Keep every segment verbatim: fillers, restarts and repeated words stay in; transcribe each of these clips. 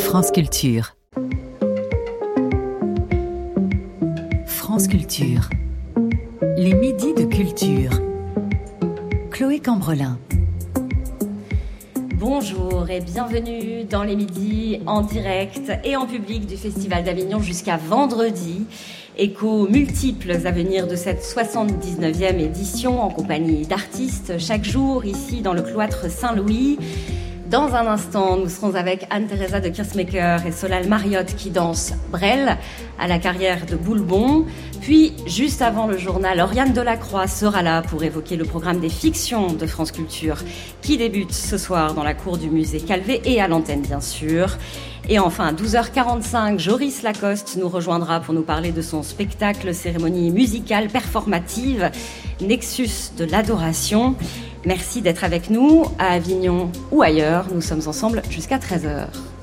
France Culture. France Culture. Les midis de culture. Chloé Cambrelin. Bonjour et bienvenue dans les midis en direct et en public du Festival d'Avignon jusqu'à vendredi. Échos multiples à venir de cette soixante-dix-neuvième édition en compagnie d'artistes chaque jour ici dans le cloître Saint-Louis. Dans un instant, nous serons avec Anne-Theresa de Kersmaker et Solal Mariotte qui dansent Brel à la carrière de Boulbon. Puis, juste avant le journal, Oriane Delacroix sera là pour évoquer le programme des fictions de France Culture qui débute ce soir dans la cour du musée Calvé et à l'antenne bien sûr. Et enfin, à douze heures quarante-cinq, Joris Lacoste nous rejoindra pour nous parler de son spectacle cérémonie musicale performative Nexus de l'adoration. Merci d'être avec nous à Avignon ou ailleurs. Nous sommes ensemble jusqu'à treize heures.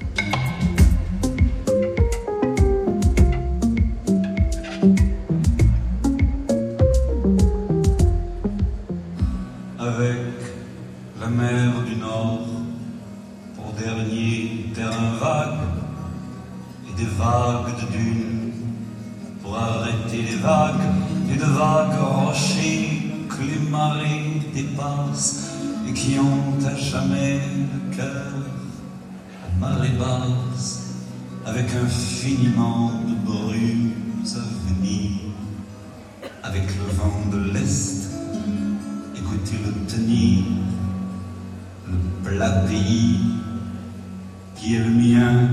Avec la mer du Nord pour dernier terrain vague et des vagues de dunes pour arrêter les vagues et de vagues rochers que les marées dépassent et qui ont à jamais le cœur à marée basse avec infiniment de brumes à venir avec le vent de l'Est écoutez-le tenir le plat pays qui est le mien.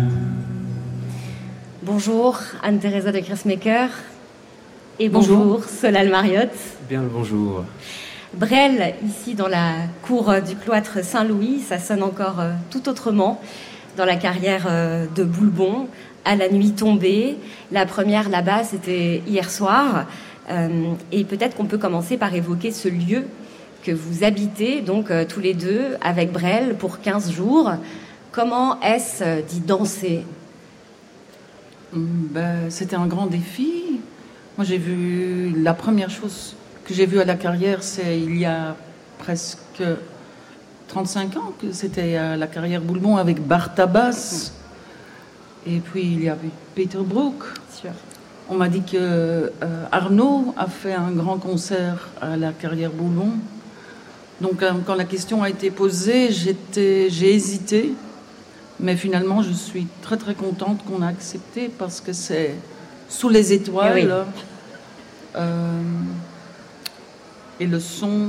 Bonjour Anne-Theresa de Kersmaker et bonjour, bonjour Solal Mariotte. Bien le bonjour. Brel, ici dans la cour du cloître Saint-Louis, ça sonne encore euh, tout autrement dans la carrière euh, de Boulbon, à la nuit tombée. La première là-bas, c'était hier soir. Euh, et peut-être qu'on peut commencer par évoquer ce lieu que vous habitez, donc euh, tous les deux, avec Brel, pour quinze jours. Comment est-ce euh, d'y danser ? Ben, c'était un grand défi. Moi, j'ai vu la première chose que j'ai vue à la carrière, c'est il y a presque trente-cinq ans que c'était à la carrière Boulbon avec Bartabas. Et puis il y avait Peter Brook. Sûr. On m'a dit que euh, Arnaud a fait un grand concert à la carrière Boulbon. Donc euh, quand la question a été posée, j'étais, j'ai hésité. Mais finalement, je suis très très contente qu'on a accepté parce que c'est sous les étoiles. Oui. Euh, et le son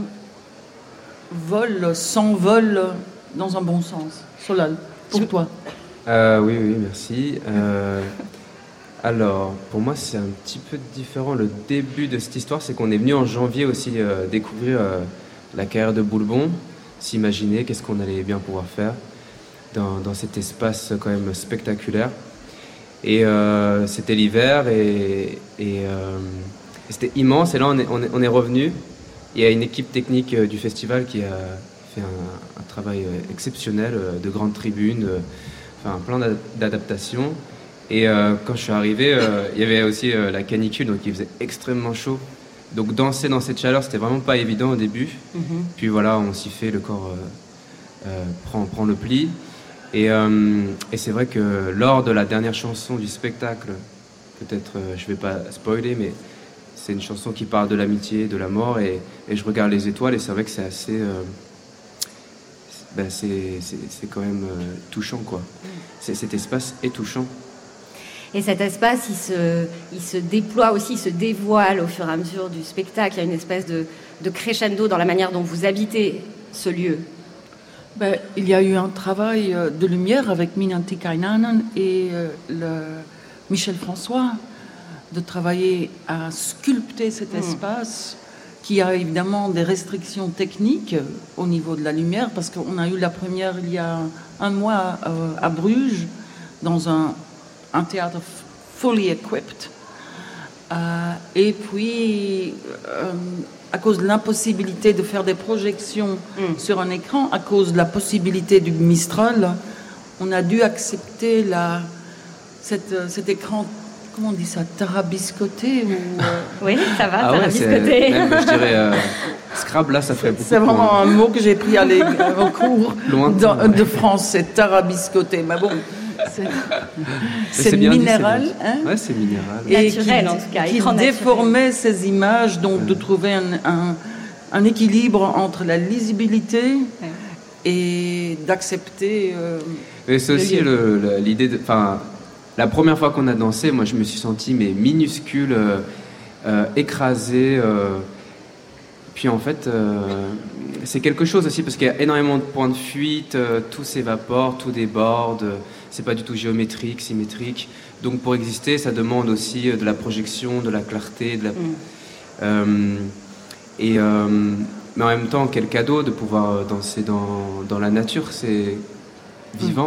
vole, s'envole dans un bon sens. Solal, pour toi. Euh, oui, oui, merci. Euh, alors, pour moi, c'est un petit peu différent. Le début de cette histoire, c'est qu'on est venu en janvier aussi euh, découvrir euh, la carrière de Boulbon, s'imaginer qu'est-ce qu'on allait bien pouvoir faire dans, dans cet espace quand même spectaculaire. Et euh, c'était l'hiver et, et, euh, et c'était immense. Et là, on est, on est, on est revenu. Il y a une équipe technique euh, du festival qui a fait un, un travail euh, exceptionnel, euh, de grandes tribunes, euh, enfin plein d'a- d'adaptations. Et euh, quand je suis arrivé, euh, il y avait aussi euh, la canicule, donc il faisait extrêmement chaud. Donc danser dans cette chaleur, c'était vraiment pas évident au début. Mm-hmm. Puis voilà, on s'y fait, le corps euh, euh, prend, prend le pli. Et, euh, et c'est vrai que lors de la dernière chanson du spectacle, peut-être euh, je vais pas spoiler, mais c'est une chanson qui parle de l'amitié, de la mort, et, et je regarde les étoiles et c'est vrai que c'est assez, euh, c'est, ben c'est, c'est, c'est quand même euh, touchant quoi. C'est, cet espace est touchant. Et cet espace, il se, il se déploie aussi, il se dévoile au fur et à mesure du spectacle. Il y a une espèce de, de crescendo dans la manière dont vous habitez ce lieu. Ben, il y a eu un travail de lumière avec Minna Antikainen et euh, le Michel François, de travailler à sculpter cet mmh. espace qui a évidemment des restrictions techniques au niveau de la lumière, parce qu'on a eu la première il y a un mois euh, à Bruges, dans un, un théâtre fully equipped. Euh, et puis, euh, à cause de l'impossibilité de faire des projections mmh. sur un écran, à cause de la possibilité du Mistral, on a dû accepter la, cette, cet écran, comment on dit ça, tarabiscoté ou, euh... Oui, ça va, ah tarabiscoté. Ouais, même, je dirais, euh, Scrabble, là, ça ferait beaucoup. C'est vraiment pour... un mot que j'ai pris à au cours Loin de, de français, tarabiscoté. Mais bon, C'est, c'est c'est bien dit, minéral, c'est bien. hein, Ouais, c'est minéral. et Naturel, qui, en tout cas, qui écran naturel. déformait ces images, donc de trouver un, un, un équilibre entre la lisibilité Ouais. et d'accepter. euh, Et c'est le aussi lieu. le- le- l'idée de. Enfin, la première fois qu'on a dansé, moi je me suis senti mais minuscule, euh, euh, écrasé. euh, puis en fait, euh, c'est quelque chose aussi parce qu'il y a énormément de points de fuite, euh, tout s'évapore, tout déborde. euh, C'est pas du tout géométrique, symétrique. Donc pour exister, ça demande aussi euh, de la projection, de la clarté, de la. Mm. Euh, et euh, mais en même temps, quel cadeau de pouvoir danser dans, dans la nature, c'est vivant.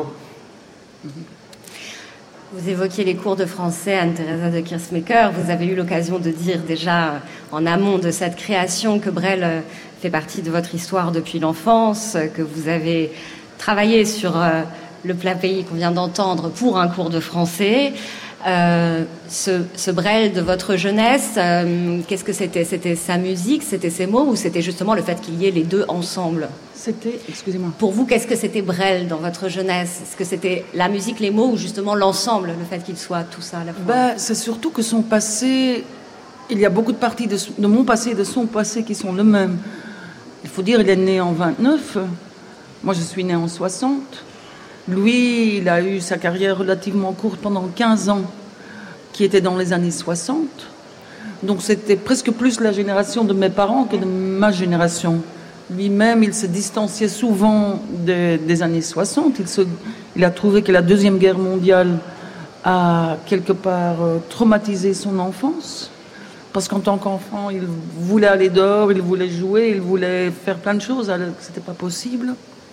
Vous évoquiez les cours de français, Anne-Theresa de Kersmaker. Vous avez eu l'occasion de dire déjà euh, en amont de cette création que Brel euh, fait partie de votre histoire depuis l'enfance, euh, que vous avez travaillé sur euh, le plat pays qu'on vient d'entendre pour un cours de français. Euh, ce, ce Brel de votre jeunesse, euh, qu'est-ce que c'était ? C'était sa musique, c'était ses mots, ou c'était justement le fait qu'il y ait les deux ensemble ? C'était, excusez-moi. Pour vous, qu'est-ce que c'était Brel dans votre jeunesse ? Est-ce que c'était la musique, les mots, ou justement l'ensemble, le fait qu'il soit tout ça à la fois ? Ben, c'est surtout que son passé, il y a beaucoup de parties de, de mon passé et de son passé qui sont le même. Il faut dire, il est né en vingt-neuf, moi je suis née en soixante. Lui, il a eu sa carrière relativement courte pendant quinze ans, qui était dans les années soixante. Donc c'était presque plus la génération de mes parents que de ma génération. Lui-même, il se distanciait souvent des, des années soixante. Il, se, il a trouvé que la Deuxième Guerre mondiale a quelque part euh, traumatisé son enfance. Parce qu'en tant qu'enfant, il voulait aller dehors, il voulait jouer, il voulait faire plein de choses, alors que ce n'était pas possible.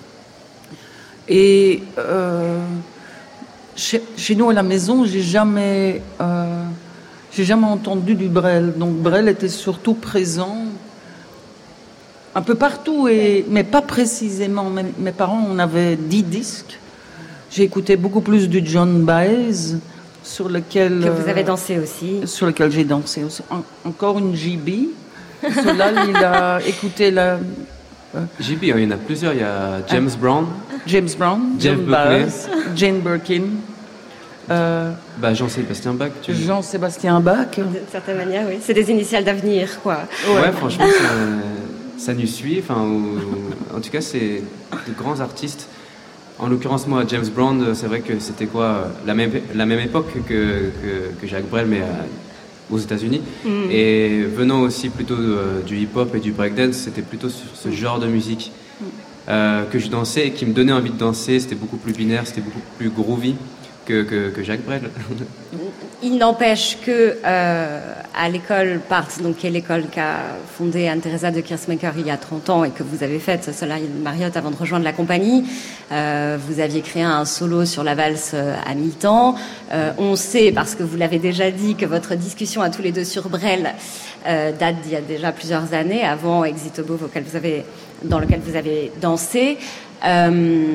Et euh, chez, chez nous à la maison, j'ai jamais, euh, j'ai jamais entendu du Brel. Donc Brel était surtout présent un peu partout, et, mais pas précisément. Mes, mes parents, on avait dix disques. J'ai écouté beaucoup plus du John Baez, sur lequel Que vous avez euh, dansé aussi. sur lequel j'ai dansé aussi. En, encore une J B. Celui-là, il a écouté la J B, il y en a plusieurs. Il y a James Brown, James Brown, Jeff John Buckley. Baez, Jane Birkin, euh, bah, Jean-Sébastien Bach. Tu... Jean-Sébastien Bach. D'une certaine manière, oui. C'est des initiales d'avenir, quoi. Ouais, franchement, ça, ça nous suit. Enfin, ou- en tout cas, c'est de grands artistes. En l'occurrence, moi, James Brown, c'est vrai que c'était quoi la même, la même époque que, que, que Jacques Brel, mais euh, aux États-Unis. Mm. Et venant aussi plutôt euh, du hip-hop et du breakdance, c'était plutôt sur ce genre de musique euh, que je dansais et qui me donnait envie de danser. C'était beaucoup plus binaire, c'était beaucoup plus groovy que, que, que Jacques Brel. Il n'empêche que euh, à l'école Part, donc qui est l'école qu'a fondée Anne-Theresa de Kersmaker il y a trente ans et que vous avez faite, Soleil Mariotte, avant de rejoindre la compagnie, euh, vous aviez créé un solo sur la valse euh, à mi-temps. Euh, on sait, parce que vous l'avez déjà dit, que votre discussion à tous les deux sur Brel euh, date d'il y a déjà plusieurs années, avant Exit Above, auquel vous avez, dans lequel vous avez dansé. Euh,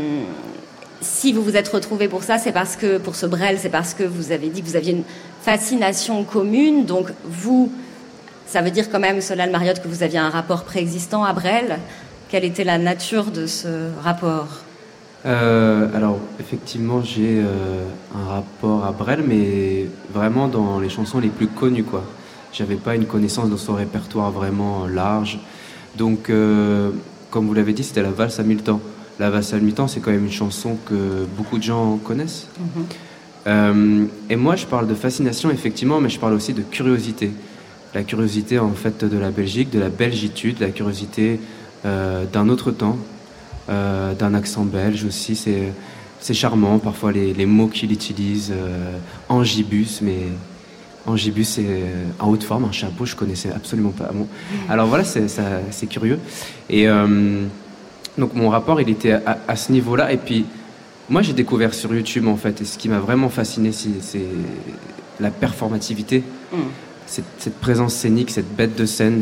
Si vous vous êtes retrouvés pour ça, c'est parce que, pour ce Brel, c'est parce que vous avez dit que vous aviez une fascination commune. Donc, vous, ça veut dire quand même, Solal Mariotte, que vous aviez un rapport préexistant à Brel. Quelle était la nature de ce rapport ? Euh, alors, effectivement, j'ai euh, un rapport à Brel, mais vraiment dans les chansons les plus connues, quoi. J'avais pas une connaissance de son répertoire vraiment large. Donc, euh, comme vous l'avez dit, c'était la valse à mille temps. La valse à mille temps, c'est quand même une chanson que beaucoup de gens connaissent. Mm-hmm. Euh, et moi, je parle de fascination, effectivement, mais je parle aussi de curiosité. La curiosité, en fait, de la Belgique, de la belgitude, la curiosité euh, d'un autre temps, euh, d'un accent belge aussi. C'est, c'est charmant, parfois, les, les mots qu'il utilise. Euh, angibus, mais angibus, c'est en haute forme, un chapeau, je connaissais absolument pas. Bon. Alors voilà, c'est, ça, c'est curieux. Et... Euh, Donc mon rapport, il était à, à ce niveau-là. Et puis, moi, j'ai découvert sur YouTube, en fait, et ce qui m'a vraiment fasciné, c'est, c'est la performativité, Mm. cette, cette présence scénique, cette bête de scène,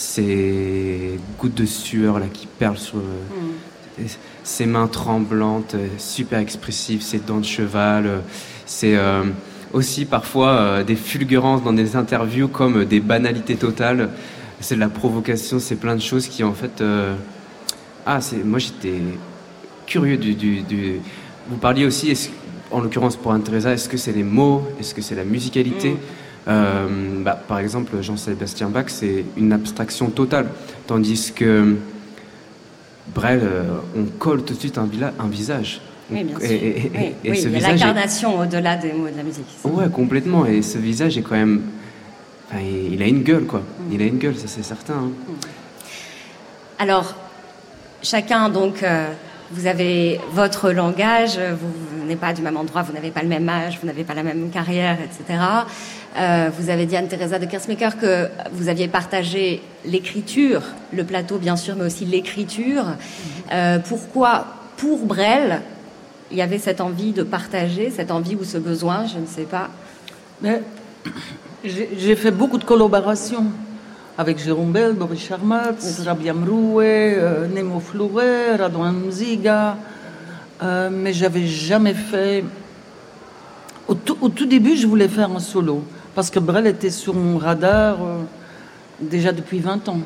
ces gouttes de sueur là qui perlent sur Mm. ses mains tremblantes, super expressives, ses dents de cheval. C'est euh, aussi parfois euh, des fulgurances dans des interviews comme des banalités totales. C'est de la provocation, c'est plein de choses qui, en fait... Euh, Ah, c'est, moi j'étais curieux du, du, du... Vous parliez aussi, est-ce, en l'occurrence pour Anne-Theresa, est-ce que c'est les mots, est-ce que c'est la musicalité? mmh. euh, bah, Par exemple, Jean-Sébastien Bach, c'est une abstraction totale, tandis que Brel, euh, on colle tout de suite un, vila- un visage. Oui, bien sûr. Et, et, oui, et oui, ce il y a visage l'incarnation est... au-delà des mots de la musique. Ouais, complètement. Et ce visage est quand même... Enfin, il a une gueule, quoi. Mm. Il a une gueule, ça c'est certain. Hein. Mm. Alors, chacun, donc, euh, vous avez votre langage, vous venez pas du même endroit, vous n'avez pas le même âge, vous n'avez pas la même carrière, et cetera. Euh, vous avez dit, Anne-Theresa de Kersmaker, que vous aviez partagé l'écriture, le plateau bien sûr, mais aussi l'écriture. Mm. Euh, pourquoi, pour Brel, il y avait cette envie de partager, cette envie ou ce besoin, je ne sais pas. Mais j'ai, j'ai fait beaucoup de collaborations avec Jérôme Bel, Boris Charmatz, oui. Rabia Mroué, euh, Nemo Flouret, Radouan Mziga, euh, mais j'avais jamais fait... Au tout, au tout début, je voulais faire un solo, parce que Brel était sur mon radar euh, déjà depuis vingt ans.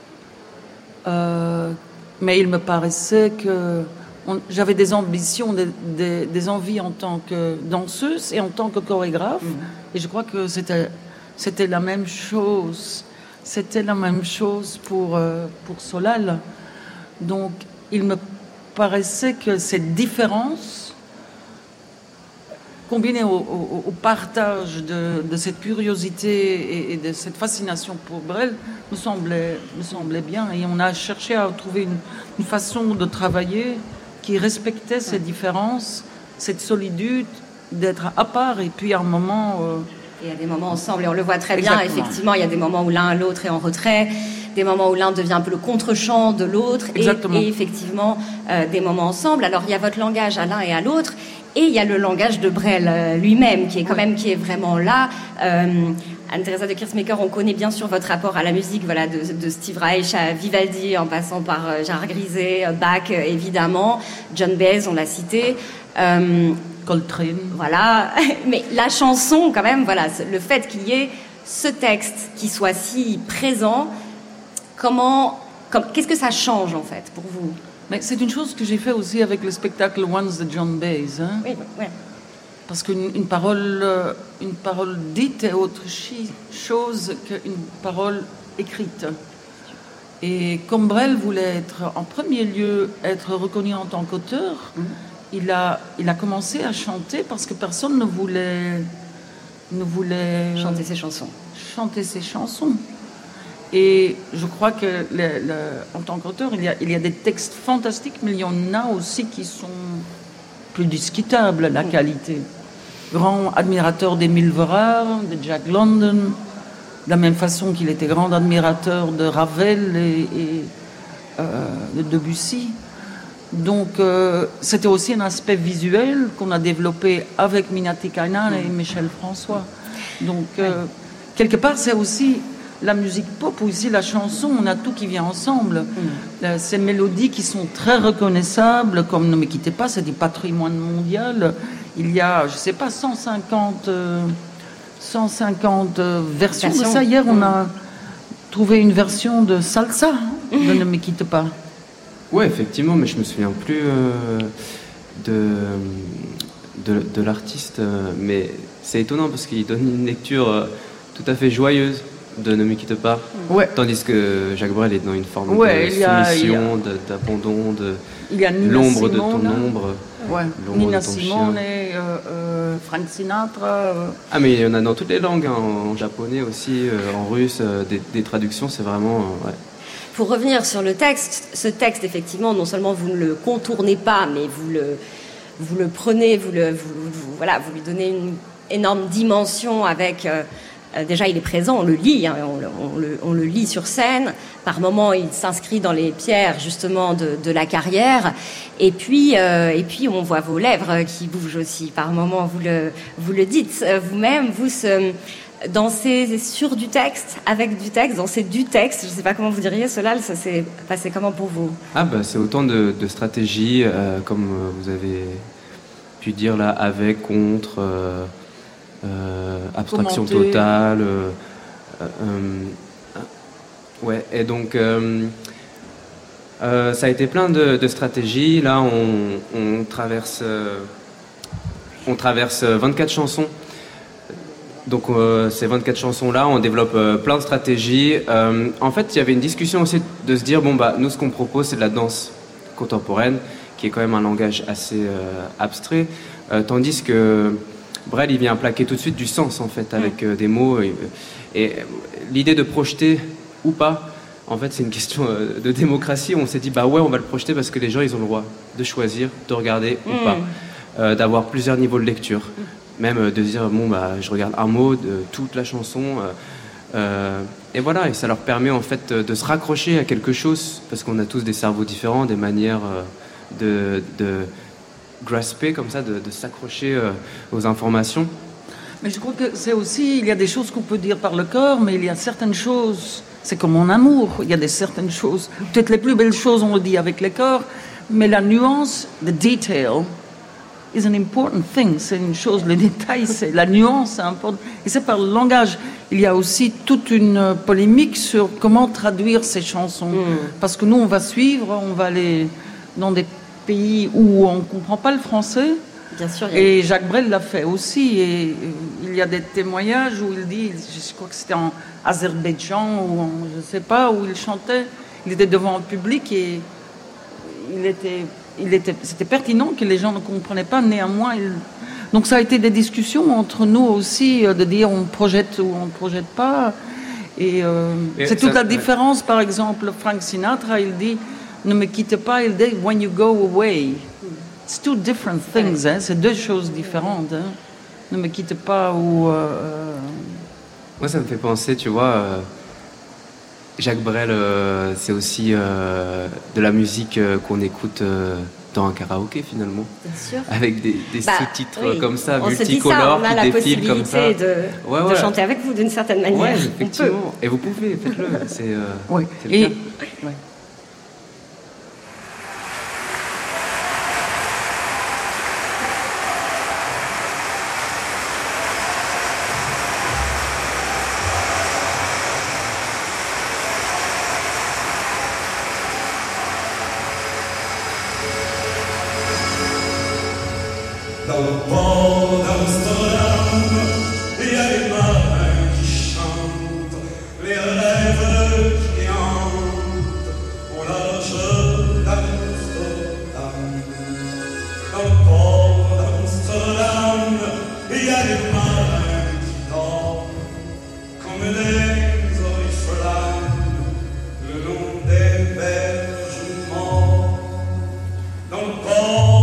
Euh, mais il me paraissait que... On, j'avais des ambitions, des, des, des envies en tant que danseuse et en tant que chorégraphe. Mmh. Et je crois que c'était, c'était la même chose. C'était la même chose pour, euh, pour Solal. Donc, il me paraissait que cette différence, combinée au, au, au partage de, de cette curiosité et, et de cette fascination pour Brel, me semblait, me semblait bien. Et on a cherché à trouver une, une façon de travailler qui respectait ces différences, cette solitude d'être à part, et puis à un moment... Euh... Il y a des moments ensemble, et on le voit très bien, Exactement. Effectivement, il y a des moments où l'un et l'autre est en retrait, des moments où l'un devient un peu le contre-champ de l'autre, et, et effectivement, euh, des moments ensemble. Alors, il y a votre langage à l'un et à l'autre, et il y a le langage de Brel euh, lui-même, qui est quand même, qui est vraiment là. Euh, Anne-Theresa de Kersmaker, on connaît bien sûr votre rapport à la musique, voilà, de, de Steve Reich à Vivaldi, en passant par euh, Gérard Griset, Bach, euh, évidemment, John Baez, on l'a cité. Euh, Coltrane. Voilà, mais la chanson, quand même, voilà, le fait qu'il y ait ce texte qui soit si présent, comment, comme, qu'est-ce que ça change en fait pour vous? Mais c'est une chose que j'ai fait aussi avec le spectacle Once de John Baez. Hein? Oui, oui. Parce qu'une une parole, une parole dite est autre chose qu'une parole écrite. Et comme Brel voulait être, en premier lieu, être reconnu en tant qu'auteur, mmh. il, a, il a commencé à chanter parce que personne ne voulait, ne voulait chanter ses chansons. Chanter ses chansons. Et je crois que, le, le, en tant qu'auteur, il y, a, il y a des textes fantastiques, mais il y en a aussi qui sont plus discutables, la mmh. qualité. Grand admirateur d'Émile Verhaeren, de Jack London, de la même façon qu'il était grand admirateur de Ravel et, et euh, de Debussy. Donc, euh, c'était aussi un aspect visuel qu'on a développé avec Minna Tikkainen et Michel François. Donc, euh, quelque part, c'est aussi la musique pop ou ici la chanson, on a tout qui vient ensemble. Mm. Euh, ces mélodies qui sont très reconnaissables, comme Ne me quittez pas, c'est du patrimoine mondial. Il y a, je ne sais pas, cent cinquante, euh, cent cinquante euh, versions Version. de ça. Hier, on a trouvé une version de salsa de Ne me quitte pas. Oui, effectivement, mais je me souviens plus euh, de, de, de l'artiste. Euh, mais c'est étonnant parce qu'il donne une lecture euh, tout à fait joyeuse de Ne me quitte pas. Ouais. Tandis que Jacques Brel est dans une forme ouais, de a, soumission, a... d'abandon, de il y a l'ombre Simone, de ton ombre. Ouais. Nina Simone, euh, euh, Frank Sinatra. Euh... Ah, mais il y en a dans toutes les langues, hein, en japonais aussi, euh, en russe, euh, des, des traductions, c'est vraiment. Euh, ouais. Pour revenir sur le texte, ce texte, effectivement, non seulement vous ne le contournez pas, mais vous le, vous le prenez, vous, le, vous, vous, voilà, vous lui donnez une énorme dimension avec... Euh, Euh, déjà, il est présent, on le lit, hein, on, on, le, on le lit sur scène. Par moments, il s'inscrit dans les pierres, justement, de, de la carrière. Et puis, euh, et puis, on voit vos lèvres qui bougent aussi. Par moments, vous le, vous le dites vous-même, vous se, dansez sur du texte, avec du texte, dansez du texte. Je ne sais pas comment vous diriez cela, ça s'est passé comment pour vous? Ah, bah, c'est autant de, de stratégies, euh, comme vous avez pu dire là, avec, contre... Euh... Euh, abstraction Commenter. totale euh, euh, euh, ouais et donc euh, euh, ça a été plein de, de stratégies. Là on, on traverse euh, on traverse vingt-quatre chansons. Donc euh, ces vingt-quatre chansons-là, on développe euh, plein de stratégies. Euh, en fait, il y avait une discussion aussi de se dire, bon, bah, nous, ce qu'on propose, c'est de la danse contemporaine, qui est quand même un langage assez euh, abstrait, euh, tandis que Brel, il vient plaquer tout de suite du sens, en fait, avec euh, des mots. Et, et l'idée de projeter ou pas, en fait, c'est une question euh, de démocratie. On s'est dit, bah ouais, on va le projeter parce que les gens, ils ont le droit de choisir, de regarder mmh. ou pas, euh, d'avoir plusieurs niveaux de lecture. Mmh. Même de dire, bon, bah, je regarde un mot de toute la chanson. Euh, euh, et voilà, et ça leur permet en fait de se raccrocher à quelque chose, parce qu'on a tous des cerveaux différents, des manières euh, de, de grasper comme ça, de, de s'accrocher euh, aux informations. Mais je crois que c'est aussi, il y a des choses qu'on peut dire par le corps, mais il y a certaines choses, c'est comme en amour, il y a des certaines choses, peut-être les plus belles choses on le dit avec le corps, mais la nuance, the detail, is an important thing. C'est une chose, le détail, c'est la nuance, c'est important. Et c'est par le langage. Il y a aussi toute une polémique sur comment traduire ces chansons. Mm. Parce que nous, on va suivre, on va aller dans des pays où on ne comprend pas le français. Bien sûr. Et Jacques Brel l'a fait aussi. Et il y a des témoignages où il dit, je crois que c'était en Azerbaïdjan, ou en, je ne sais pas, où il chantait. Il était devant le public et il était... Il était, c'était pertinent que les gens ne comprenaient pas, néanmoins. Il... Donc ça a été des discussions entre nous aussi, de dire on projette ou on ne projette pas. Et, euh, et c'est ça, toute la ouais. différence, par exemple, Frank Sinatra, il dit ne me quitte pas, il dit when you go away. It's two different things, hein, c'est deux choses différentes. Hein. Ne me quitte pas ou... Euh... Moi ça me fait penser, tu vois... Euh... Jacques Brel, euh, c'est aussi euh, de la musique euh, qu'on écoute euh, dans un karaoké finalement. Bien sûr. Avec des, des bah, sous-titres oui. comme ça, on multicolores, on a qui la défilent comme ça. possibilité de, ouais, ouais. de chanter avec vous d'une certaine manière. Ouais, effectivement. Et vous pouvez, faites-le. C'est, euh, oui. c'est le Et... cas. Ouais. Dans le port d'Amsterdam, il y a les marins qui chantent, les rêves qui hantent au large d'Amsterdam. Dans le port d'Amsterdam, il y a les marins qui dorment comme des oriflammes le long des berges morts. Dans le port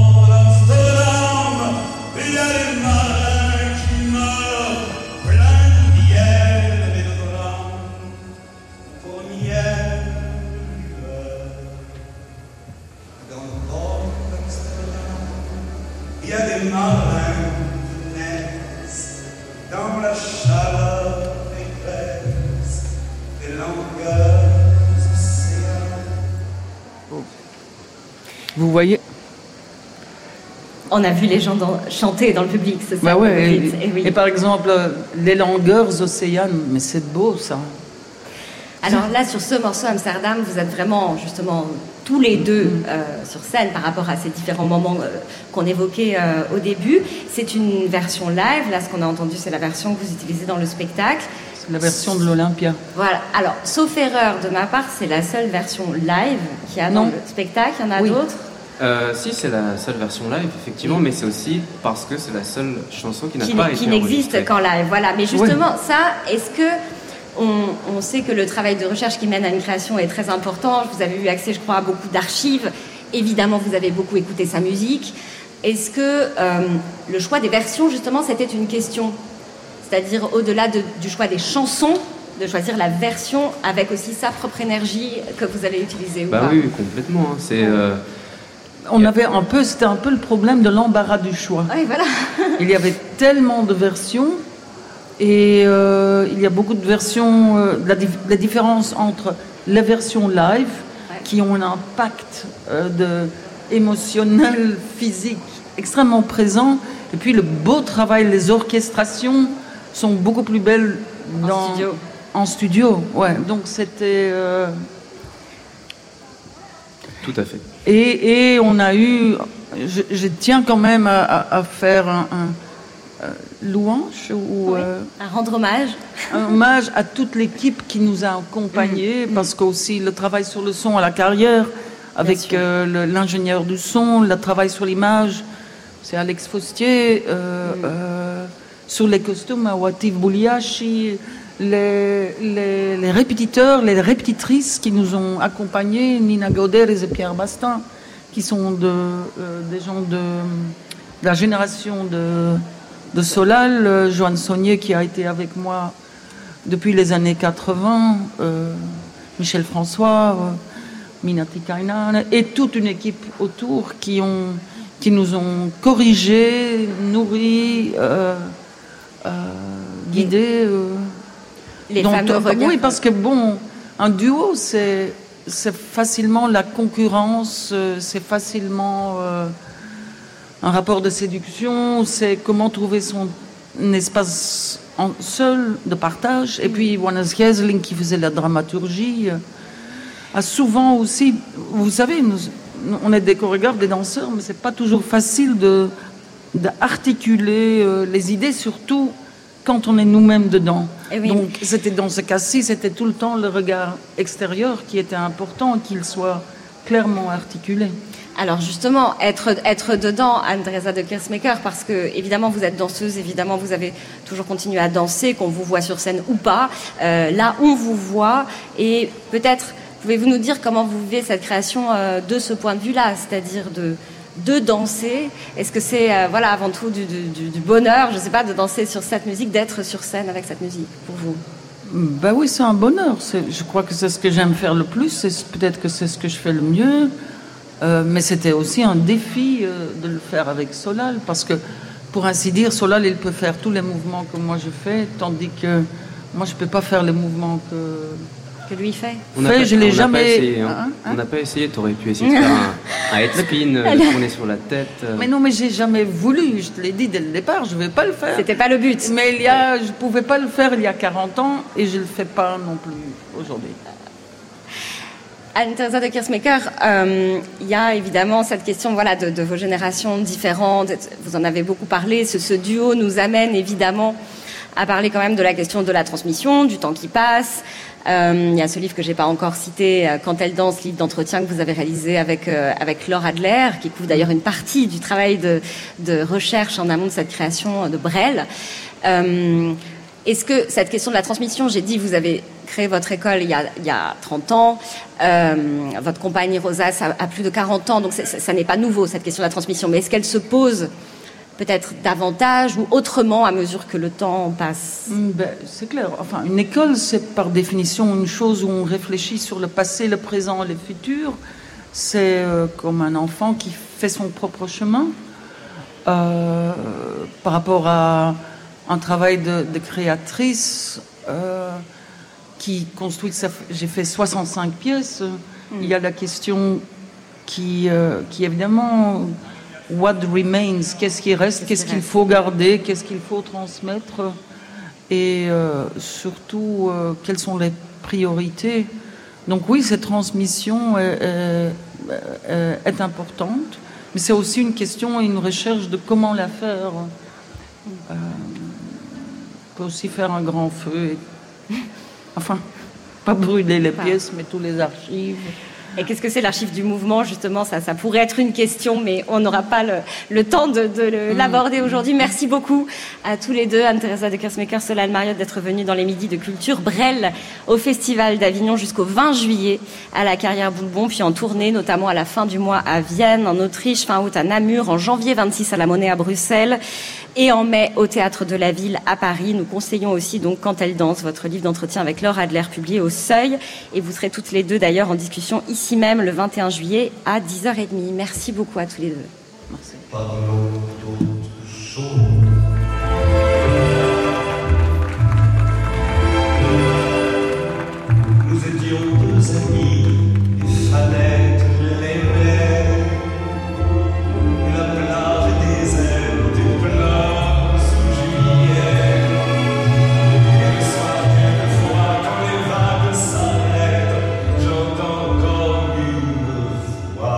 il y a les marins qui meurent, pleins de miel et de drames, pour miel l'hiver. Dans le port d'Amsterdam, il y a des marins qui naissent dans la chaleur épaisse des longueurs océans. Vous voyez? On a vu les gens dans, chanter dans le public, c'est ça. Bah ouais, et, et, oui. et par exemple, les longueurs océanes, mais c'est beau ça. Alors là, sur ce morceau Amsterdam, vous êtes vraiment justement tous les deux euh, sur scène par rapport à ces différents moments euh, qu'on évoquait euh, au début. C'est une version live. Là, ce qu'on a entendu, c'est la version que vous utilisez dans le spectacle. C'est la version de l'Olympia. Voilà. Alors, sauf erreur de ma part, c'est la seule version live qu'il y a dans non. le spectacle. Il y en a oui. d'autres? Euh, si, c'est la seule version live, effectivement, oui. mais c'est aussi parce que c'est la seule chanson qui n'a qui pas qui été n'existe enregistrée. qu'en live. Voilà. Mais justement, oui. ça, est-ce que on, on sait que le travail de recherche qui mène à une création est très important. Vous avez eu accès, je crois, à beaucoup d'archives. Évidemment, vous avez beaucoup écouté sa musique. Est-ce que euh, le choix des versions, justement, c'était une question? C'est-à-dire, au-delà de, du choix des chansons, de choisir la version avec aussi sa propre énergie que vous avez utilisée ou bah pas? Oui, oui, complètement. Hein. C'est... Euh... On avait un peu, c'était un peu le problème de l'embarras du choix. Oui, voilà. Il y avait tellement de versions et euh, il y a beaucoup de versions, euh, la, la différence entre les versions live ouais. qui ont un impact euh, de, émotionnel, physique extrêmement présent, et puis le beau travail, les orchestrations sont beaucoup plus belles dans, en studio. En studio, ouais. Donc c'était... Euh, Tout à fait. Et, et on a eu, je, je tiens quand même à, à, à faire un, un, un louange ou oui, euh, à rendre hommage. Un hommage à toute l'équipe qui nous a accompagnés, mmh. parce qu'aussi le travail sur le son à la carrière, avec euh, le, l'ingénieur du son, le travail sur l'image, c'est Alex Fostier, euh, mmh. euh, sur les costumes à Watif Bouliachi, les, les, les répétiteurs, les répétitrices qui nous ont accompagnés, Nina Gauder et Pierre Bastin, qui sont de, euh, des gens de, de la génération de, de Solal, euh, Joanne Saunier qui a été avec moi depuis les années quatre-vingts, euh, Michel François, euh, Minati Kainan, et toute une équipe autour qui, ont, qui nous ont corrigés, nourris, euh, euh, guidés. Euh, Les donc, fameux regards. Oui, parce que bon, un duo, c'est, c'est facilement la concurrence, c'est facilement euh, un rapport de séduction, c'est comment trouver son espace en, seul de partage. Et puis, Wannes Kiesling, qui faisait la dramaturgie, a souvent aussi, vous savez, nous, on est des chorégraphes, des danseurs, mais c'est pas toujours facile de, d'articuler euh, les idées, surtout quand on est nous-mêmes dedans. Oui. Donc, c'était dans ce cas-ci, c'était tout le temps le regard extérieur qui était important, qu'il soit clairement articulé. Alors justement, être, être dedans, Anne-Theresa de Kersmaker, parce que évidemment vous êtes danseuse, évidemment vous avez toujours continué à danser, qu'on vous voit sur scène ou pas. Euh, là, on vous voit, et peut-être pouvez-vous nous dire comment vous vivez cette création euh, de ce point de vue-là, c'est-à-dire de de danser. Est-ce que c'est euh, voilà avant tout du, du, du bonheur, je ne sais pas, de danser sur cette musique, d'être sur scène avec cette musique pour vous? Ben oui, c'est un bonheur. C'est, je crois que c'est ce que j'aime faire le plus. C'est, peut-être que c'est ce que je fais le mieux. Euh, mais c'était aussi un défi euh, de le faire avec Solal, parce que, pour ainsi dire, Solal, il peut faire tous les mouvements que moi je fais, tandis que moi, je ne peux pas faire les mouvements que... que lui fait. On n'a fait, pas, je l'ai on jamais. Pas essayé, hein. Hein, hein? On n'a pas essayé. T'aurais pu essayer de faire un, un headspin, euh, tourner sur la tête. Euh. Mais non, mais j'ai jamais voulu. Je te l'ai dit dès le départ. Je vais pas le faire. C'était pas le but. Mais il y a, je pouvais pas le faire il y a quarante ans et je le fais pas non plus aujourd'hui. Anne-Theresa de Kersmaker, euh, il y a évidemment cette question voilà, de, de vos générations différentes. Vous en avez beaucoup parlé. Ce, ce duo nous amène évidemment à parler quand même de la question de la transmission, du temps qui passe. Euh, il y a ce livre que j'ai pas encore cité, Quand elle danse, livre d'entretien que vous avez réalisé avec euh, avec Laure Adler, qui couvre d'ailleurs une partie du travail de, de recherche en amont de cette création de Brel. Euh, est-ce que cette question de la transmission, j'ai dit, vous avez créé votre école il y a, il y a trente ans, euh, votre compagne Rosa ça a plus de quarante ans, donc ça, ça n'est pas nouveau cette question de la transmission, mais est-ce qu'elle se pose peut-être davantage ou autrement à mesure que le temps passe? Ben, c'est clair. Enfin, une école, c'est par définition une chose où on réfléchit sur le passé, le présent et le futur. C'est euh, comme un enfant qui fait son propre chemin. Euh, par rapport à un travail de, de créatrice euh, qui construit... Ça, j'ai fait soixante-cinq pièces. Mmh. Il y a la question qui, euh, qui évidemment... What remains? Qu'est-ce qui reste? Qu'est-ce qu'il faut garder? Qu'est-ce qu'il faut transmettre? Et euh, surtout, euh, quelles sont les priorités? Donc oui, cette transmission est, est, est importante, mais c'est aussi une question et une recherche de comment la faire. Euh, on peut aussi faire un grand feu. Et, enfin, pas brûler les pièces, mais tous les archives. Et qu'est-ce que c'est l'archive du mouvement, justement? Ça, ça pourrait être une question, mais on n'aura pas le, le temps de, de le, mmh. l'aborder aujourd'hui. Merci beaucoup à tous les deux, Anne-Theresa de Kersmaker, Solal Mariotte, d'être venus dans les Midis de Culture. Brel au Festival d'Avignon jusqu'au vingt juillet à la Carrière Boulbon, puis en tournée, notamment à la fin du mois à Vienne, en Autriche, fin août à Namur, en janvier vingt-six à la Monnaie à Bruxelles, et en mai au Théâtre de la Ville à Paris. Nous conseillons aussi donc Quand elle danse, votre livre d'entretien avec Laure Adler, publié au Seuil, et vous serez toutes les deux d'ailleurs en discussion ici même le vingt et un juillet à dix heures trente. Merci beaucoup à tous les deux. Merci. Parlons d'autre chose. Nous étions deux amis, il fallait l'aimer. La plage est déserte, une plage sous juillet. Et le soir, quelquefois, quand les vagues s'arrêtent, j'entends comme une voix.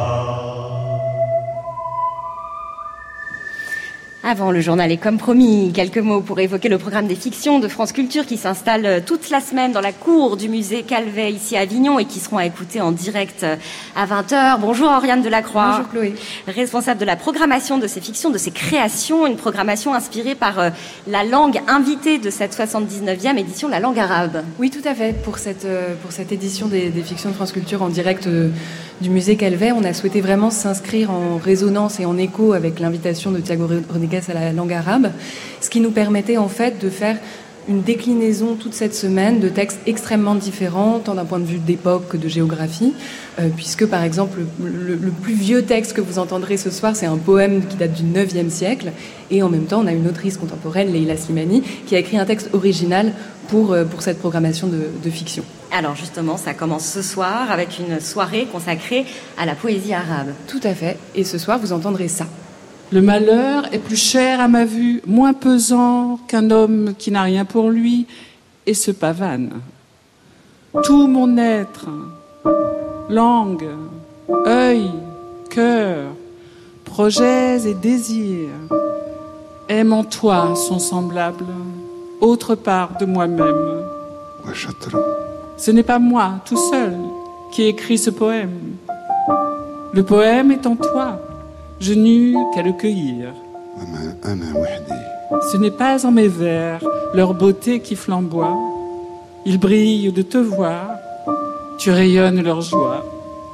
Avant le journal et comme promis, quelques mots pour évoquer le programme des fictions de France Culture qui s'installe toute la semaine dans la cour du musée Calvet ici à Avignon et qui seront à écouter en direct à vingt heures. Bonjour Oriane Delacroix. Bonjour Chloé. Responsable de la programmation de ces fictions, de ces créations, une programmation inspirée par la langue invitée de cette soixante-dix-neuvième édition, la langue arabe. Oui, tout à fait. Pour cette, pour cette édition des, des fictions de France Culture en direct du musée Calvet, on a souhaité vraiment s'inscrire en résonance et en écho avec l'invitation de Thiago Rodriguez à la langue arabe, ce qui nous permettait en fait de faire une déclinaison toute cette semaine de textes extrêmement différents, tant d'un point de vue d'époque que de géographie, euh, puisque par exemple le, le plus vieux texte que vous entendrez ce soir, c'est un poème qui date du neuvième siècle, et en même temps on a une autrice contemporaine, Leila Slimani, qui a écrit un texte original pour, euh, pour cette programmation de, de fiction. Alors justement, ça commence ce soir avec une soirée consacrée à la poésie arabe. Tout à fait, et ce soir vous entendrez ça. Le malheur est plus cher à ma vue, moins pesant qu'un homme qui n'a rien pour lui et se pavane. Tout mon être, langue, œil, cœur, projets et désirs, aiment en toi sont semblables, autre part de moi-même. Ce n'est pas moi, tout seul, qui ai écrit ce poème. Le poème est en toi. Je n'eus qu'à le cueillir. Ce n'est pas en mes vers leur beauté qui flamboie. Ils brillent de te voir. Tu rayonnes leur joie.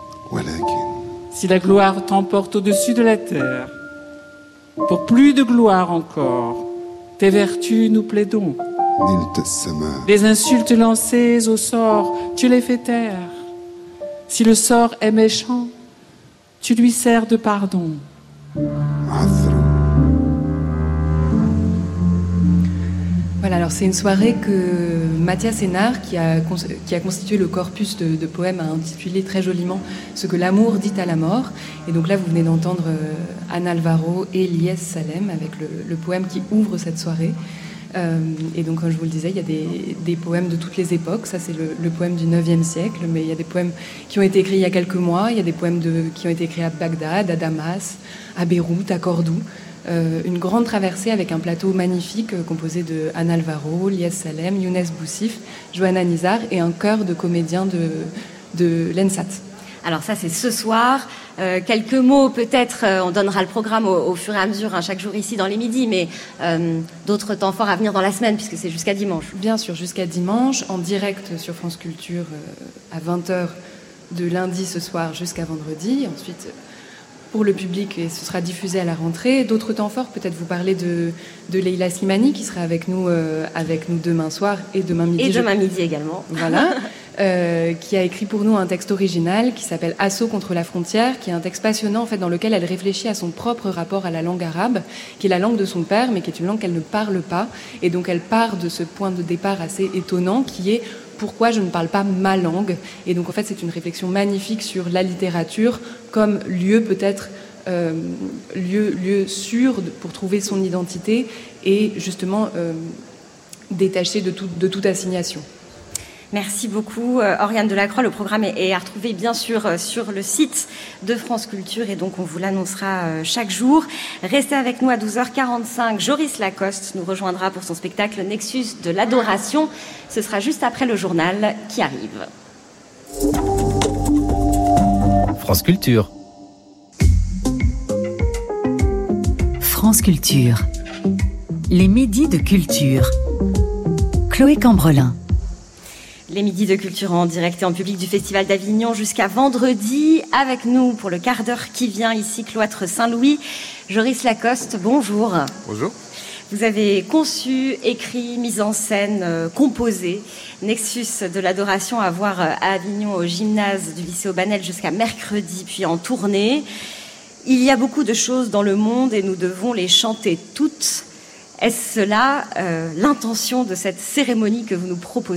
Si la gloire t'emporte au-dessus de la terre, pour plus de gloire encore, tes vertus nous plaidons. Les insultes lancées au sort, tu les fais taire. Si le sort est méchant, tu lui sers de pardon. Voilà, alors c'est une soirée que Mathias Hénard, qui a, qui a constitué le corpus de, de poèmes, a intitulé très joliment « Ce que l'amour dit à la mort ». Et donc là, vous venez d'entendre Anne Alvaro et Lies Salem avec le, le poème qui ouvre cette soirée. Euh, et donc, comme je vous le disais, il y a des, des poèmes de toutes les époques. Ça, c'est le, le poème du neuvième siècle, mais il y a des poèmes qui ont été écrits il y a quelques mois. Il y a des poèmes de, qui ont été écrits à Bagdad, à Damas, à Beyrouth, à Cordoue. Euh, une grande traversée avec un plateau magnifique euh, composé de Anne Alvaro, Lies Salem, Younes Boussif, Johanna Nizar et un chœur de comédiens de, de l'ENSAT. Alors ça, c'est ce soir. Euh, quelques mots, peut-être, euh, on donnera le programme au, au fur et à mesure, hein, chaque jour ici dans les midis, mais euh, d'autres temps forts à venir dans la semaine, puisque c'est jusqu'à dimanche. Bien sûr, jusqu'à dimanche, en direct sur France Culture euh, à vingt heures de lundi ce soir jusqu'à vendredi. Ensuite, pour le public, et ce sera diffusé à la rentrée. D'autres temps forts, peut-être vous parler de, de Leila Slimani, qui sera avec nous, euh, avec nous demain soir et demain midi. Et demain je... midi également. Voilà. Euh, qui a écrit pour nous un texte original qui s'appelle « Assaut contre la frontière », qui est un texte passionnant en fait, dans lequel elle réfléchit à son propre rapport à la langue arabe, qui est la langue de son père, mais qui est une langue qu'elle ne parle pas. Et donc elle part de ce point de départ assez étonnant qui est « Pourquoi je ne parle pas ma langue ?» Et donc en fait c'est une réflexion magnifique sur la littérature comme lieu peut-être euh, lieu, lieu sûr pour trouver son identité et justement euh, détaché de, tout, de toute assignation. Merci beaucoup, euh, Oriane Delacroix. Le programme est, est à retrouver, bien sûr, euh, sur le site de France Culture et donc on vous l'annoncera euh, chaque jour. Restez avec nous à douze heures quarante-cinq. Joris Lacoste nous rejoindra pour son spectacle Nexus de l'adoration. Ce sera juste après le journal qui arrive. France Culture. France Culture. Les midis de culture. Chloé Cambrelin. Les midis de culture en direct et en public du Festival d'Avignon jusqu'à vendredi. Avec nous pour le quart d'heure qui vient ici, cloître Saint-Louis. Joris Lacoste, bonjour. Bonjour. Vous avez conçu, écrit, mis en scène, euh, composé Nexus de l'adoration à voir à Avignon au gymnase du lycée Aubanel jusqu'à mercredi, puis en tournée. Il y a beaucoup de choses dans le monde et nous devons les chanter toutes. Est-ce cela euh, l'intention de cette cérémonie que vous nous proposez ?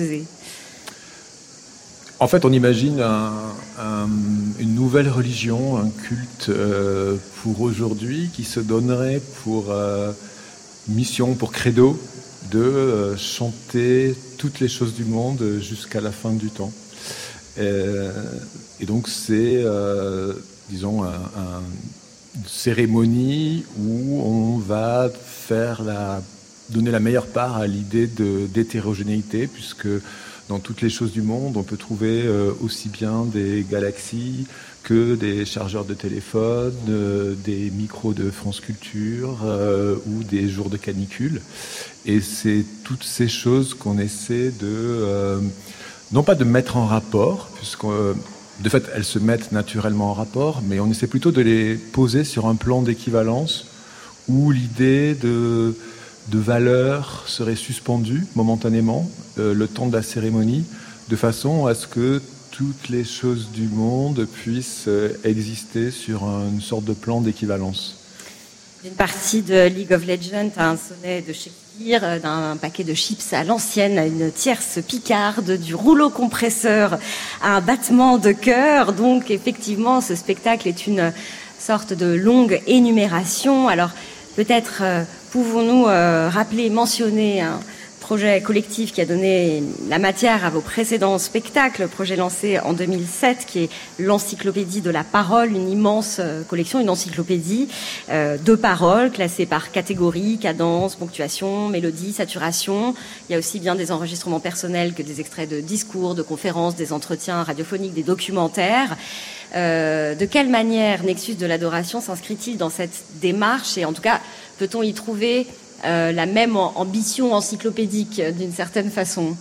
En fait, on imagine un, un, une nouvelle religion, un culte euh, pour aujourd'hui qui se donnerait pour euh, mission, pour credo, de euh, chanter toutes les choses du monde jusqu'à la fin du temps. Et, et donc c'est, euh, disons, un, un, cérémonie où on va faire la, donner la meilleure part à l'idée de, d'hétérogénéité, puisque dans toutes les choses du monde, on peut trouver euh, aussi bien des galaxies que des chargeurs de téléphone, euh, des micros de France Culture euh, ou des jours de canicule. Et c'est toutes ces choses qu'on essaie de, euh, non pas de mettre en rapport, puisque euh, de fait elles se mettent naturellement en rapport, mais on essaie plutôt de les poser sur un plan d'équivalence où l'idée de de valeur serait suspendue momentanément euh, le temps de la cérémonie, de façon à ce que toutes les choses du monde puissent euh, exister sur un, une sorte de plan d'équivalence. Une partie de League of Legends à un sonnet de Shakespeare, d'un paquet de chips à l'ancienne, à une tierce picarde, du rouleau compresseur à un battement de cœur. Donc effectivement, ce spectacle est une sorte de longue énumération. Alors peut-être euh, pouvons-nous euh, rappeler, mentionner un projet collectif qui a donné la matière à vos précédents spectacles, projet lancé en deux mille sept, qui est l'Encyclopédie de la parole, une immense euh, collection, une encyclopédie euh, de paroles classées par catégorie, cadence, ponctuation, mélodie, saturation. Il y a aussi bien des enregistrements personnels que des extraits de discours, de conférences, des entretiens radiophoniques, des documentaires. Euh, de quelle manière Nexus de l'adoration s'inscrit-il dans cette démarche, et en tout cas peut-on y trouver euh, la même ambition encyclopédique d'une certaine façon?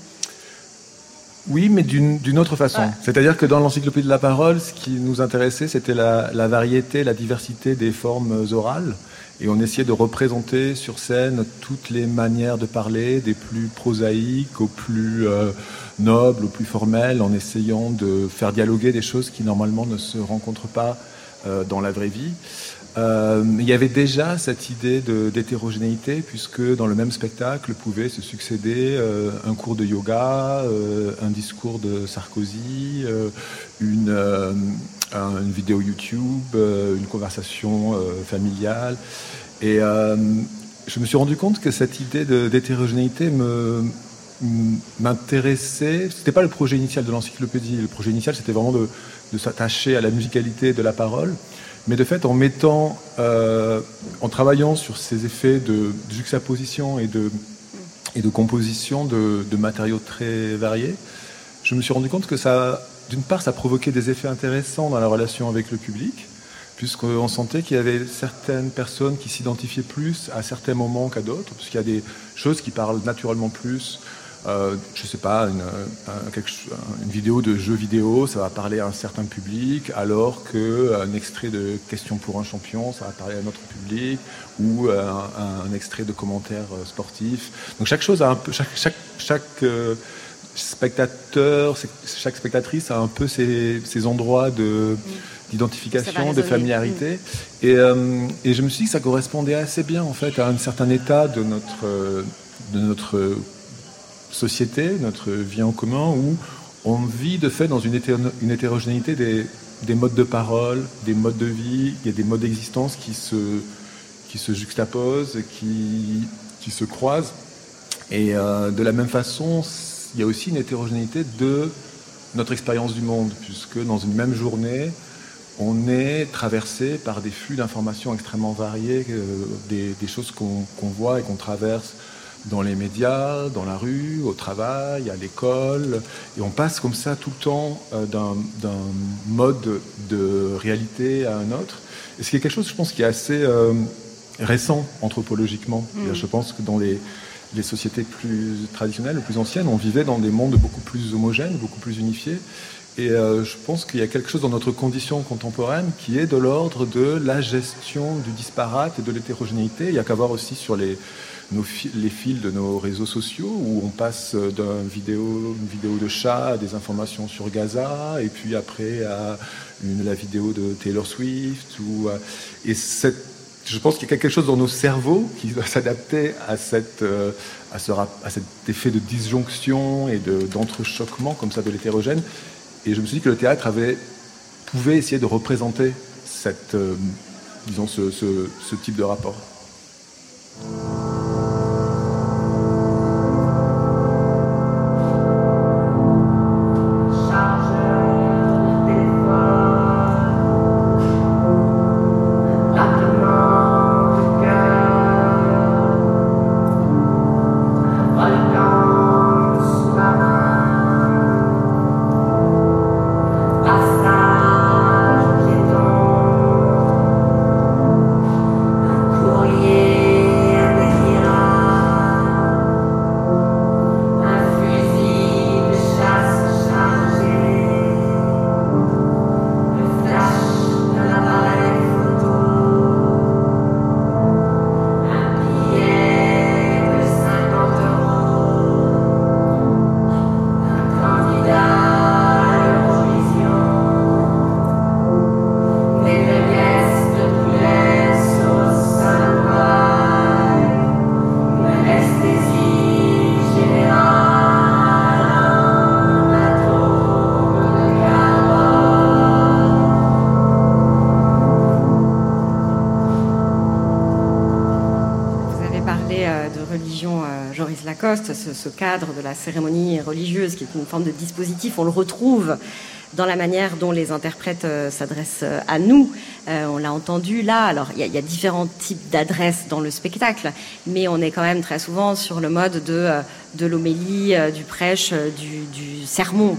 Oui, mais d'une, d'une autre façon. Ouais. C'est-à-dire que dans l'encyclopédie de la parole, ce qui nous intéressait, c'était la, la variété, la diversité des formes orales. Et on essayait de représenter sur scène toutes les manières de parler, des plus prosaïques aux plus euh, nobles, aux plus formelles, en essayant de faire dialoguer des choses qui normalement ne se rencontrent pas euh, dans la vraie vie. Euh, il y avait déjà cette idée de, d'hétérogénéité, puisque dans le même spectacle pouvait se succéder euh, un cours de yoga, euh, un discours de Sarkozy, euh, une, euh, une vidéo YouTube, euh, une conversation euh, familiale. Et euh, je me suis rendu compte que cette idée de, d'hétérogénéité me, m'intéressait. C'était pas le projet initial de l'encyclopédie. Le projet initial, c'était vraiment de, de s'attacher à la musicalité de la parole. Mais de fait, en mettant, euh, en travaillant sur ces effets de, de juxtaposition et de, et de composition de, de matériaux très variés, je me suis rendu compte que ça, d'une part, ça provoquait des effets intéressants dans la relation avec le public, puisqu'on sentait qu'il y avait certaines personnes qui s'identifiaient plus à certains moments qu'à d'autres, parce qu'il y a des choses qui parlent naturellement plus. Euh, je sais pas, une, un, quelque, une vidéo de jeu vidéo, ça va parler à un certain public, alors qu'un extrait de Question pour un champion, ça va parler à notre public, ou un, un extrait de commentaires sportifs. Donc chaque chose a un peu, chaque, chaque, chaque euh, spectateur, chaque spectatrice a un peu ses, ses endroits de, d'identification, de familiarité. Mmh. Et, euh, et je me suis dit que ça correspondait assez bien en fait à un certain état de notre, de notre société, notre vie en commun, où on vit de fait dans une, hétéro, une hétérogénéité des, des modes de parole, des modes de vie, il y a des modes d'existence qui se, qui se juxtaposent, qui, qui se croisent. Et euh, de la même façon, il y a aussi une hétérogénéité de notre expérience du monde, puisque dans une même journée, on est traversé par des flux d'informations extrêmement variés, euh, des, des choses qu'on, qu'on voit et qu'on traverse dans les médias, dans la rue, au travail, à l'école, et on passe comme ça tout le temps euh, d'un, d'un mode de réalité à un autre. Et c'est quelque chose, je pense, qui est assez euh, récent anthropologiquement. Mmh. Je pense que dans les, les sociétés plus traditionnelles, les plus anciennes, on vivait dans des mondes beaucoup plus homogènes, beaucoup plus unifiés. Et euh, je pense qu'il y a quelque chose dans notre condition contemporaine qui est de l'ordre de la gestion du disparate et de l'hétérogénéité. Il y a qu'à voir aussi sur les Nos fi- les fils de nos réseaux sociaux où on passe d'une vidéo, une vidéo de chat à des informations sur Gaza et puis après à une, la vidéo de Taylor Swift. Ou, et cette, je pense qu'il y a quelque chose dans nos cerveaux qui doit s'adapter à, cette, à, ce, à cet effet de disjonction et de, d'entrechoquement comme ça de l'hétérogène. Et je me suis dit que le théâtre avait, pouvait essayer de représenter cette, euh, disons ce, ce, ce type de rapport. La religion euh, Joris Lacoste, ce, ce cadre de la cérémonie religieuse qui est une forme de dispositif, on le retrouve dans la manière dont les interprètes euh, s'adressent à nous. Euh, on l'a entendu là, alors il y, y a différents types d'adresses dans le spectacle, mais on est quand même très souvent sur le mode de, euh, de l'homélie, euh, du prêche, euh, du, du sermon.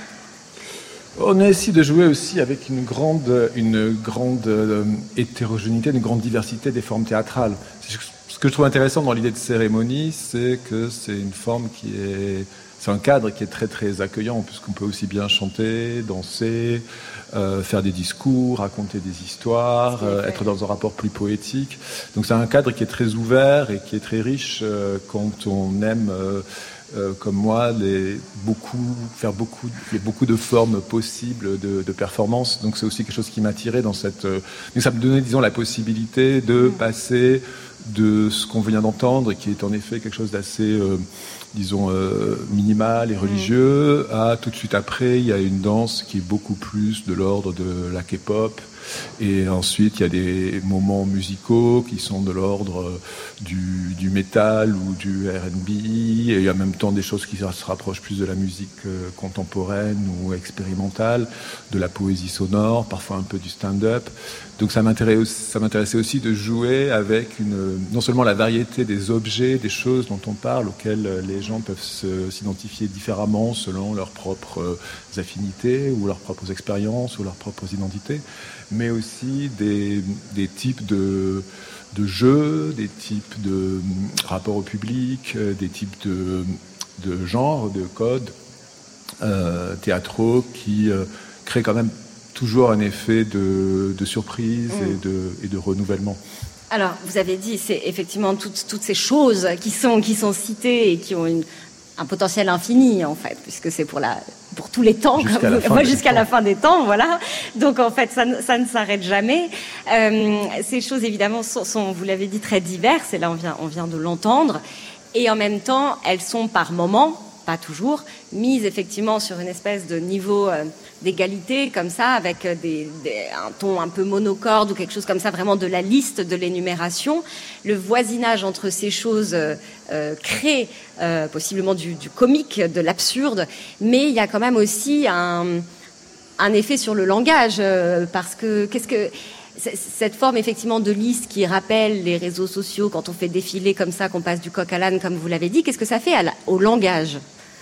On a essayé de jouer aussi avec une grande, une grande euh, hétérogénéité, une grande diversité des formes théâtrales. Ce que je trouve intéressant dans l'idée de cérémonie, c'est que c'est une forme qui est... C'est un cadre qui est très très accueillant, puisqu'on peut aussi bien chanter, danser, euh, faire des discours, raconter des histoires, euh, être dans un rapport plus poétique. Donc c'est un cadre qui est très ouvert et qui est très riche euh, quand on aime... Euh, Euh, comme moi, les, beaucoup, faire beaucoup, il y a beaucoup de formes possibles de, de performance. Donc c'est aussi quelque chose qui m'a attiré dans cette. Euh, donc ça me donnait, disons, la possibilité de passer de ce qu'on vient d'entendre, qui est en effet quelque chose d'assez, euh, disons, euh, minimal et religieux, à tout de suite après, il y a une danse qui est beaucoup plus de l'ordre de la K-pop. Et ensuite, il y a des moments musicaux qui sont de l'ordre du, du métal ou du R and B. Et il y a en même temps des choses qui se rapprochent plus de la musique contemporaine ou expérimentale, de la poésie sonore, parfois un peu du stand-up. Donc ça m'intéressait aussi, ça m'intéressait aussi de jouer avec une, non seulement la variété des objets, des choses dont on parle, auxquelles les gens peuvent se, s'identifier différemment selon leurs propres affinités ou leurs propres expériences ou leurs propres identités, mais aussi des, des types de, de jeux, des types de rapports au public, des types de, de genres, de codes euh, théâtraux qui euh, créent quand même toujours un effet de, de surprise mmh. et, de, et de renouvellement. Alors, vous avez dit, c'est effectivement toutes, toutes ces choses qui sont, qui sont citées et qui ont une, un potentiel infini, en fait, puisque c'est pour, la, pour tous les temps, jusqu'à, comme la, vous, fin moi, jusqu'à la fin des temps, voilà. Donc, en fait, ça, ça ne s'arrête jamais. Euh, ces choses, évidemment, sont, sont, vous l'avez dit, très diverses, et là, on vient, on vient de l'entendre. Et en même temps, elles sont par moments, pas toujours, mises effectivement sur une espèce de niveau euh, d'égalité, comme ça, avec des, des, un ton un peu monocorde ou quelque chose comme ça, vraiment de la liste, de l'énumération. Le voisinage entre ces choses euh, euh, crée euh, possiblement du, du comique, de l'absurde, mais il y a quand même aussi un, un effet sur le langage, euh, parce que qu'est-ce que... Cette forme effectivement de liste qui rappelle les réseaux sociaux quand on fait défiler comme ça, qu'on passe du coq à l'âne, comme vous l'avez dit, qu'est-ce que ça fait à la, au langage ?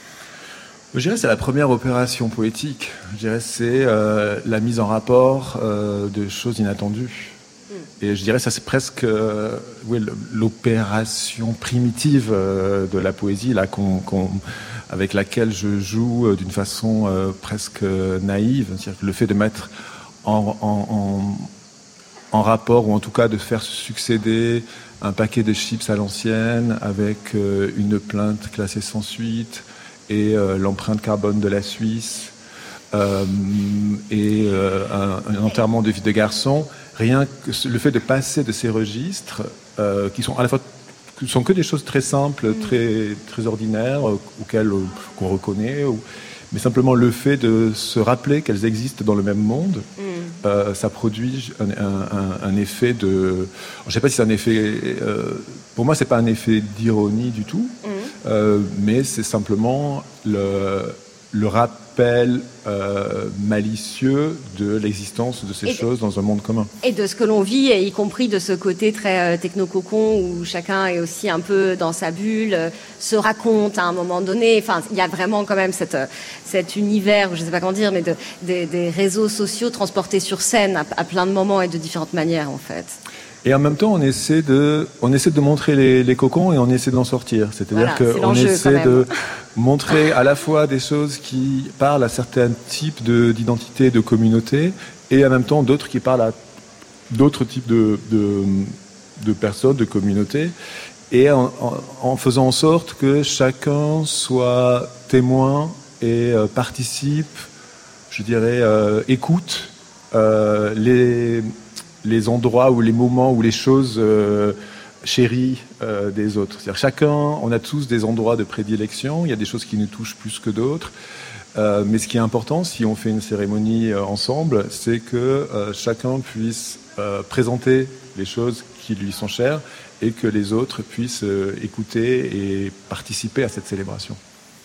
Je dirais que c'est la première opération poétique. Je dirais que c'est euh, la mise en rapport euh, de choses inattendues. Mm. Et je dirais que ça c'est presque euh, oui, l'opération primitive euh, de la poésie là, qu'on, qu'on, avec laquelle je joue euh, d'une façon euh, presque naïve. C'est-à-dire que le fait de mettre en... en, en en rapport, ou en tout cas de faire succéder un paquet de chips à l'ancienne avec euh, une plainte classée sans suite et euh, l'empreinte carbone de la Suisse euh, et euh, un, un enterrement de vie de garçon. Rien que le fait de passer de ces registres euh, qui sont à la fois qui sont que des choses très simples, très très ordinaires, euh, auxquelles euh, qu'on reconnaît, ou, mais simplement le fait de se rappeler qu'elles existent dans le même monde, mm. euh, ça produit un, un, un effet de... Je ne sais pas si c'est un effet... Euh, pour moi, ce n'est pas un effet d'ironie du tout, mm. euh, mais c'est simplement le, le rappel euh, malicieux de l'existence de ces et choses de, dans un monde commun. Et de ce que l'on vit, et y compris de ce côté très euh, techno-cocon, où chacun est aussi un peu dans sa bulle, euh, se raconte à un moment donné. Enfin, il y a vraiment quand même cette, cet univers, je ne sais pas comment dire, mais de, des, des réseaux sociaux transportés sur scène à, à plein de moments et de différentes manières, en fait. Et en même temps, on essaie de, on essaie de montrer les, les cocons et on essaie d'en sortir. C'est-à-dire voilà, qu'on essaie de montrer à la fois des choses qui parlent à certains types de, d'identités, de communautés, et en même temps d'autres qui parlent à d'autres types de, de, de personnes, de communautés, et en, en, en faisant en sorte que chacun soit témoin et euh, participe, je dirais, euh, écoute euh, les... les endroits ou les moments ou les choses euh, chéries euh, des autres. C'est-à-dire chacun, on a tous des endroits de prédilection, il y a des choses qui nous touchent plus que d'autres, euh, mais ce qui est important, si on fait une cérémonie euh, ensemble, c'est que euh, chacun puisse euh, présenter les choses qui lui sont chères et que les autres puissent euh, écouter et participer à cette célébration.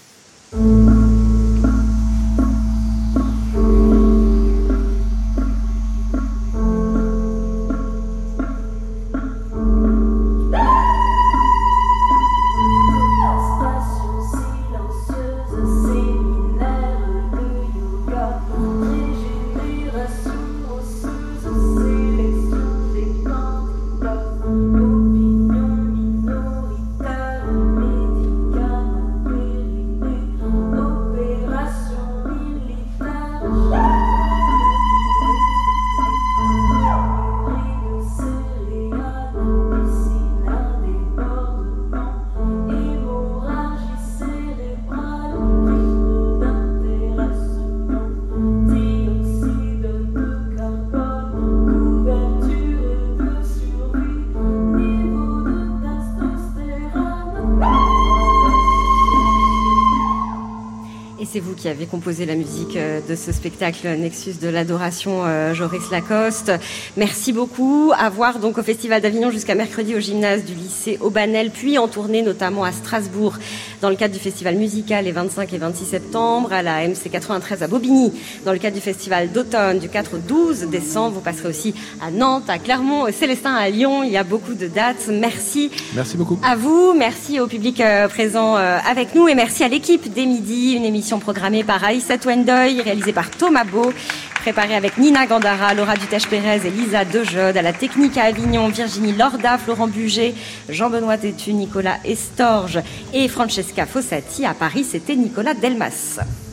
C'est vous qui avez composé la musique de ce spectacle Nexus de l'adoration, euh, Joris Lacoste. Merci beaucoup. À voir donc au Festival d'Avignon jusqu'à mercredi au gymnase du lycée Aubanel, puis en tournée notamment à Strasbourg dans le cadre du festival musical les vingt-cinq et vingt-six septembre, à la M C quatre-vingt-treize à Bobigny dans le cadre du festival d'automne du quatre au douze décembre. Vous passerez aussi à Nantes, à Clermont, au Célestin, à Lyon. Il y a beaucoup de dates. Merci. Merci beaucoup. À vous. Merci au public euh, présent euh, avec nous et merci à l'équipe des Midis, une émission programmée par Aïssa Twendoy, réalisée par Thomas Beau, préparée avec Nina Gandara, Laura Dutèche-Pérez et Lisa Dejode, à la technique à Avignon, Virginie Lorda, Florent Buget, Jean-Benoît Tétu, Nicolas Estorge et Francesca Fossati. À Paris, c'était Nicolas Delmas.